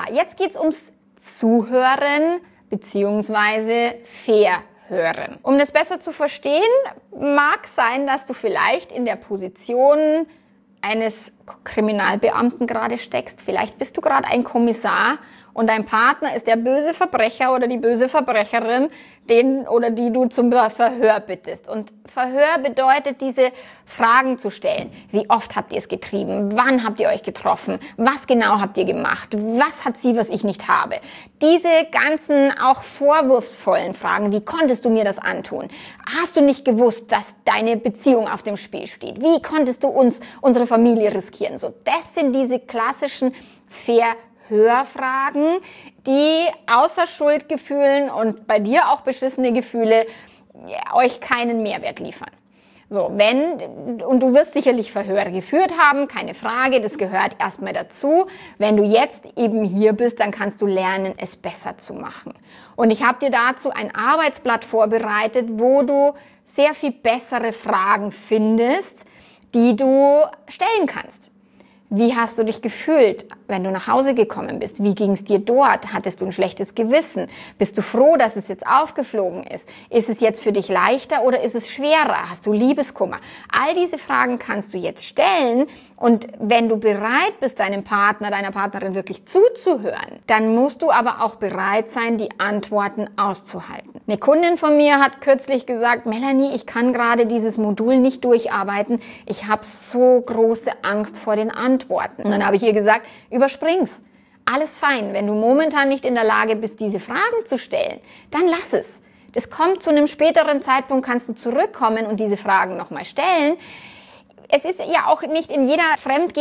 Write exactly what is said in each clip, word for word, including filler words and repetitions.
jetzt geht es ums Zuhören bzw. Verhören. Um das besser zu verstehen, mag sein, dass du vielleicht in der Position eines Kriminalbeamten gerade steckst. Vielleicht bist du gerade ein Kommissar und dein Partner ist der böse Verbrecher oder die böse Verbrecherin, den oder die du zum Verhör bittest. Und Verhör bedeutet, diese Fragen zu stellen. Wie oft habt ihr es getrieben? Wann habt ihr euch getroffen? Was genau habt ihr gemacht? Was hat sie, was ich nicht habe? Diese ganzen auch vorwurfsvollen Fragen. Wie konntest du mir das antun? Hast du nicht gewusst, dass deine Beziehung auf dem Spiel steht? Wie konntest du uns, unsere Familie riskieren? So, das sind diese klassischen Verhörfragen, die außer Schuldgefühlen und bei dir auch beschissene Gefühle euch keinen Mehrwert liefern. So, wenn, und du wirst sicherlich Verhöre geführt haben, keine Frage, das gehört erstmal dazu. Wenn du jetzt eben hier bist, dann kannst du lernen, es besser zu machen. Und ich habe dir dazu ein Arbeitsblatt vorbereitet, wo du sehr viel bessere Fragen findest, die du stellen kannst. Wie hast du dich gefühlt, wenn du nach Hause gekommen bist? Wie ging es dir dort? Hattest du ein schlechtes Gewissen? Bist du froh, dass es jetzt aufgeflogen ist? Ist es jetzt für dich leichter oder ist es schwerer? Hast du Liebeskummer? All diese Fragen kannst du jetzt stellen. Und wenn du bereit bist, deinem Partner, deiner Partnerin wirklich zuzuhören, dann musst du aber auch bereit sein, die Antworten auszuhalten. Eine Kundin von mir hat kürzlich gesagt, Melanie, ich kann gerade dieses Modul nicht durcharbeiten. Ich habe so große Angst vor den Antworten. Und dann habe ich ihr gesagt, überspring's. Alles fein. Wenn du momentan nicht in der Lage bist, diese Fragen zu stellen, dann lass es. Das kommt zu einem späteren Zeitpunkt, kannst du zurückkommen und diese Fragen nochmal stellen. Es ist ja auch nicht in jeder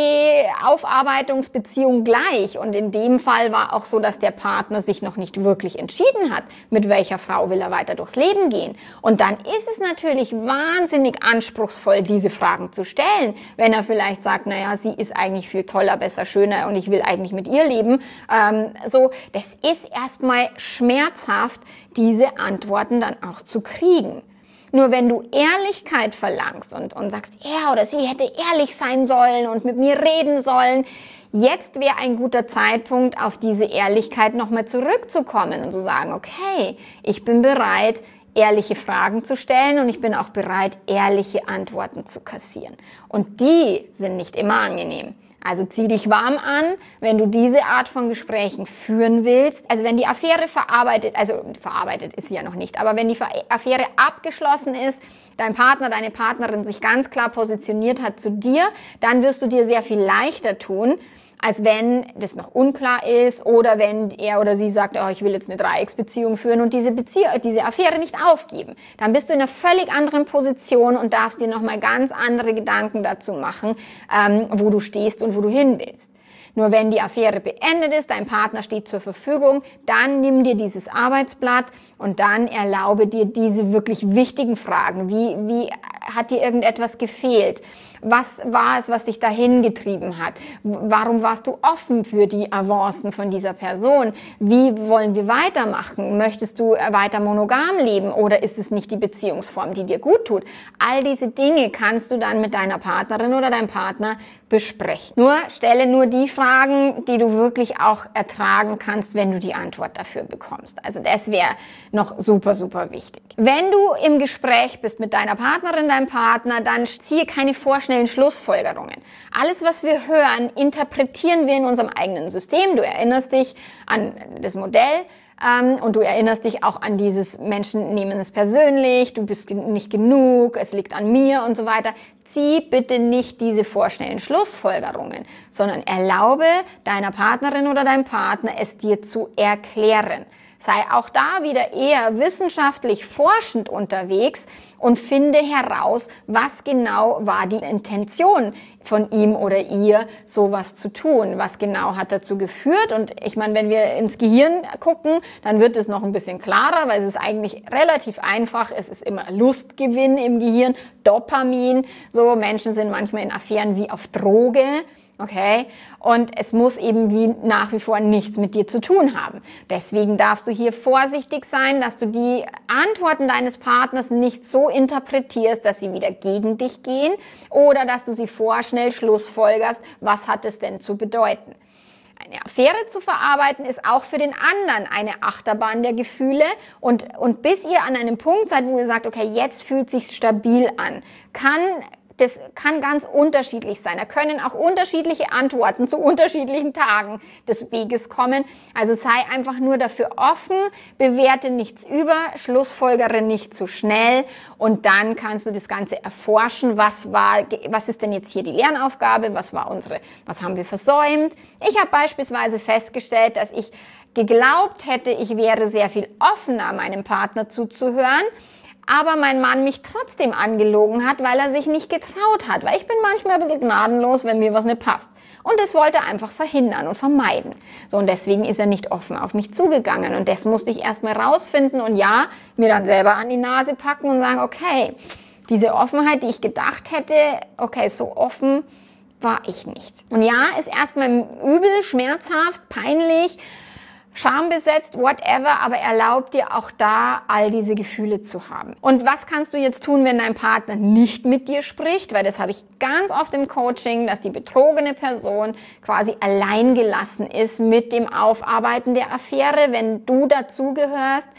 Fremdgeh-Aufarbeitungsbeziehung gleich. Und in dem Fall war auch so, dass der Partner sich noch nicht wirklich entschieden hat, mit welcher Frau will er weiter durchs Leben gehen. Und dann ist es natürlich wahnsinnig anspruchsvoll, diese Fragen zu stellen. Wenn er vielleicht sagt, naja, sie ist eigentlich viel toller, besser, schöner und ich will eigentlich mit ihr leben. Ähm, so, das ist erstmal schmerzhaft, diese Antworten dann auch zu kriegen. Nur wenn du Ehrlichkeit verlangst und, und sagst, er oder sie hätte ehrlich sein sollen und mit mir reden sollen, jetzt wäre ein guter Zeitpunkt, auf diese Ehrlichkeit nochmal zurückzukommen und zu sagen, okay, ich bin bereit, ehrliche Fragen zu stellen und ich bin auch bereit, ehrliche Antworten zu kassieren. Und die sind nicht immer angenehm. Also zieh dich warm an, wenn du diese Art von Gesprächen führen willst. Also wenn die Affäre verarbeitet, also verarbeitet ist sie ja noch nicht, aber wenn die Affäre abgeschlossen ist, dein Partner, deine Partnerin sich ganz klar positioniert hat zu dir, dann wirst du dir sehr viel leichter tun, als wenn das noch unklar ist oder wenn er oder sie sagt, oh, ich will jetzt eine Dreiecksbeziehung führen und diese Beziehung, diese Affäre nicht aufgeben. Dann bist du in einer völlig anderen Position und darfst dir nochmal ganz andere Gedanken dazu machen, ähm, wo du stehst und wo du hin willst. Nur wenn die Affäre beendet ist, dein Partner steht zur Verfügung, dann nimm dir dieses Arbeitsblatt und dann erlaube dir diese wirklich wichtigen Fragen. Wie, wie hat dir irgendetwas gefehlt? Was war es, was dich dahin getrieben hat? Warum warst du offen für die Avancen von dieser Person? Wie wollen wir weitermachen? Möchtest du weiter monogam leben oder ist es nicht die Beziehungsform, die dir gut tut? All diese Dinge kannst du dann mit deiner Partnerin oder deinem Partner besprechen. Nur stelle nur die Fragen, die du wirklich auch ertragen kannst, wenn du die Antwort dafür bekommst. Also das wäre noch super, super wichtig. Wenn du im Gespräch bist mit deiner Partnerin, deinem Partner, dann ziehe keine vorschnellen Schlussfolgerungen. Alles, was wir hören, interpretieren wir in unserem eigenen System. Du erinnerst dich an das Modell. Ähm, und du erinnerst dich auch an dieses Menschen nehmen es persönlich, du bist nicht genug, es liegt an mir und so weiter. Zieh bitte nicht diese vorschnellen Schlussfolgerungen, sondern erlaube deiner Partnerin oder deinem Partner, es dir zu erklären. Sei auch da wieder eher wissenschaftlich forschend unterwegs und finde heraus, was genau war die Intention von ihm oder ihr, sowas zu tun. Was genau hat dazu geführt? Und ich meine, wenn wir ins Gehirn gucken, dann wird es noch ein bisschen klarer, weil es ist eigentlich relativ einfach. Es ist immer Lustgewinn im Gehirn, Dopamin. So, Menschen sind manchmal in Affären wie auf Droge. Okay? Und es muss eben wie nach wie vor nichts mit dir zu tun haben. Deswegen darfst du hier vorsichtig sein, dass du die Antworten deines Partners nicht so interpretierst, dass sie wieder gegen dich gehen oder dass du sie vorschnell schlussfolgerst, was hat es denn zu bedeuten. Eine Affäre zu verarbeiten ist auch für den anderen eine Achterbahn der Gefühle und, und bis ihr an einem Punkt seid, wo ihr sagt, okay, jetzt fühlt sich's stabil an, kann das kann ganz unterschiedlich sein. Da können auch unterschiedliche Antworten zu unterschiedlichen Tagen des Weges kommen. Also sei einfach nur dafür offen, bewerte nichts über, schlussfolgere nicht zu schnell und dann kannst du das Ganze erforschen. Was war, was ist denn jetzt hier die Lernaufgabe? Was war unsere, was haben wir versäumt? Ich habe beispielsweise festgestellt, dass ich geglaubt hätte, ich wäre sehr viel offener, meinem Partner zuzuhören, aber mein Mann mich trotzdem angelogen hat, weil er sich nicht getraut hat. Weil ich bin manchmal ein bisschen gnadenlos, wenn mir was nicht passt. Und das wollte er einfach verhindern und vermeiden. So, und deswegen ist er nicht offen auf mich zugegangen. Und das musste ich erstmal rausfinden und ja, mir dann selber an die Nase packen und sagen, okay, diese Offenheit, die ich gedacht hätte, okay, so offen war ich nicht. Und ja, ist erstmal übel, schmerzhaft, peinlich, schambesetzt, whatever, aber erlaubt dir auch da, all diese Gefühle zu haben. Und was kannst du jetzt tun, wenn dein Partner nicht mit dir spricht? Weil das habe ich ganz oft im Coaching, dass die betrogene Person quasi allein gelassen ist mit dem Aufarbeiten der Affäre. Wenn du dazugehörst,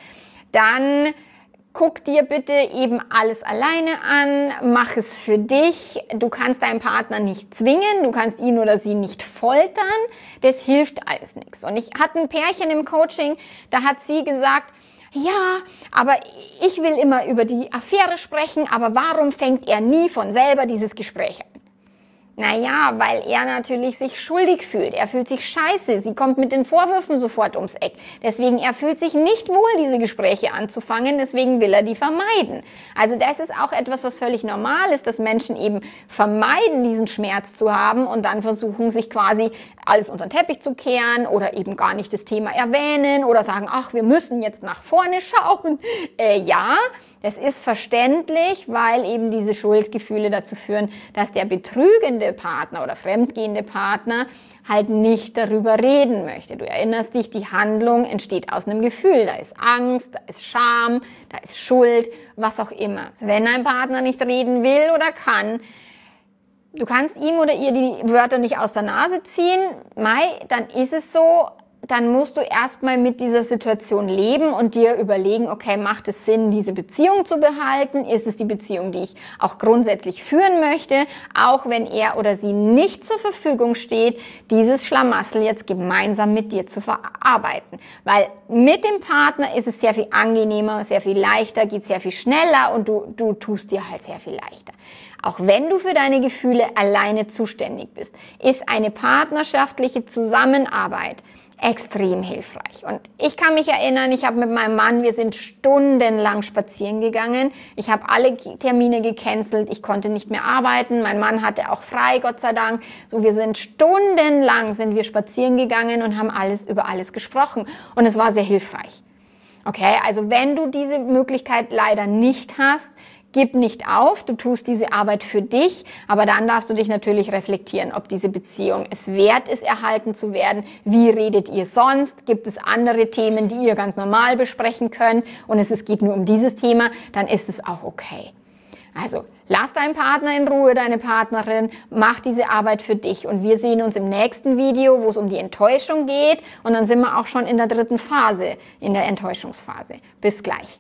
dann guck dir bitte eben alles alleine an, mach es für dich. Du kannst deinen Partner nicht zwingen, du kannst ihn oder sie nicht foltern. Das hilft alles nichts. Und ich hatte ein Pärchen im Coaching, da hat sie gesagt, ja, aber ich will immer über die Affäre sprechen, aber warum fängt er nie von selber dieses Gespräch an? Naja, weil er natürlich sich schuldig fühlt. Er fühlt sich scheiße. Sie kommt mit den Vorwürfen sofort ums Eck. Deswegen, er fühlt sich nicht wohl, diese Gespräche anzufangen. Deswegen will er die vermeiden. Also das ist auch etwas, was völlig normal ist, dass Menschen eben vermeiden, diesen Schmerz zu haben und dann versuchen, sich quasi alles unter den Teppich zu kehren oder eben gar nicht das Thema erwähnen oder sagen, ach, wir müssen jetzt nach vorne schauen. Äh, ja, das ist verständlich, weil eben diese Schuldgefühle dazu führen, dass der betrügende Partner oder fremdgehende Partner halt nicht darüber reden möchte. Du erinnerst dich, die Handlung entsteht aus einem Gefühl. Da ist Angst, da ist Scham, da ist Schuld, was auch immer. Wenn ein Partner nicht reden will oder kann, du kannst ihm oder ihr die Wörter nicht aus der Nase ziehen, Mai, dann ist es so, dann musst du erstmal mit dieser Situation leben und dir überlegen, okay, macht es Sinn, diese Beziehung zu behalten? Ist es die Beziehung, die ich auch grundsätzlich führen möchte, auch wenn er oder sie nicht zur Verfügung steht, dieses Schlamassel jetzt gemeinsam mit dir zu verarbeiten? Weil mit dem Partner ist es sehr viel angenehmer, sehr viel leichter, geht sehr viel schneller und du, du tust dir halt sehr viel leichter. Auch wenn du für deine Gefühle alleine zuständig bist, ist eine partnerschaftliche Zusammenarbeit extrem hilfreich. Und ich kann mich erinnern, ich habe mit meinem Mann, wir sind stundenlang spazieren gegangen. Ich habe alle Termine gecancelt, ich konnte nicht mehr arbeiten. Mein Mann hatte auch frei, Gott sei Dank. So, wir sind stundenlang sind wir spazieren gegangen und haben alles über alles gesprochen. Und es war sehr hilfreich. Okay, also wenn du diese Möglichkeit leider nicht hast, gib nicht auf, du tust diese Arbeit für dich, aber dann darfst du dich natürlich reflektieren, ob diese Beziehung es wert ist, erhalten zu werden. Wie redet ihr sonst? Gibt es andere Themen, die ihr ganz normal besprechen könnt und es geht nur um dieses Thema, dann ist es auch okay. Also lass deinen Partner in Ruhe, deine Partnerin, mach diese Arbeit für dich und wir sehen uns im nächsten Video, wo es um die Enttäuschung geht und dann sind wir auch schon in der dritten Phase, in der Enttäuschungsphase. Bis gleich.